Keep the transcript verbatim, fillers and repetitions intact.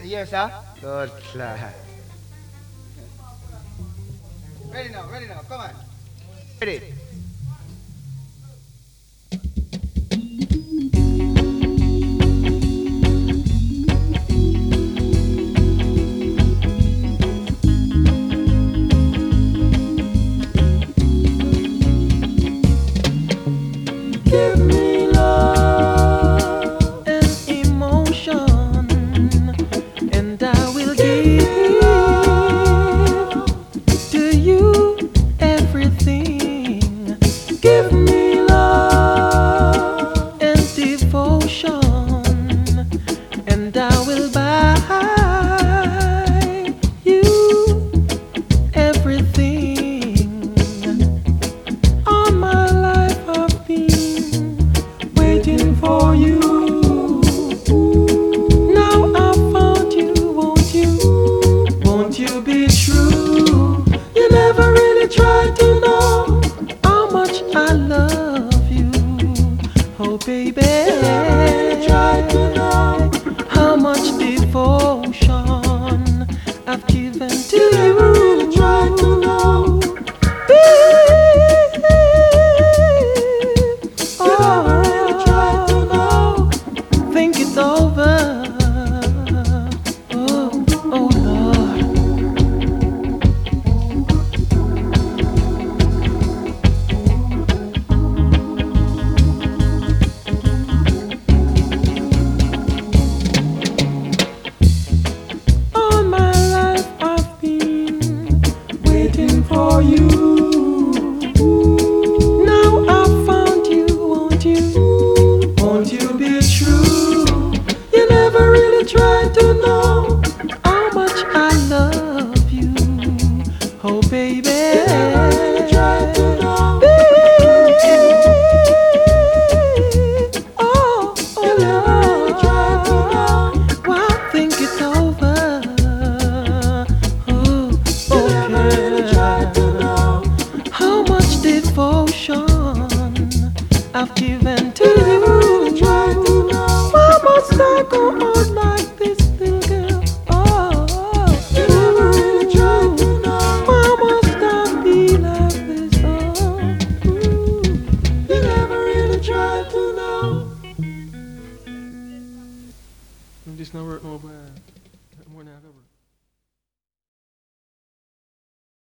Yes, sir. Good lad. Ready now, ready now, come on. Ready. Give me love and emotion, and I will give to you everything. Give me love and devotion, and I will buy you everything. All my life I've been waiting for you. Now I found you, won't you? Won't you be true? You never really tried to know how much I love you. Oh baby, you never really tried to know how much devotion I've given to you. You never really tried to know. Think it over. Oh, oh Lord. All my life I've been waiting for you. Now I found you, won't you? Won't you be true? You never really tried to know how much I love you. Oh baby, you never really tried to know. Oh, oh you never really tried to know. Well, think it over. Oh, okay. You never really tried to know how much devotion I've given to you. Why must I go on?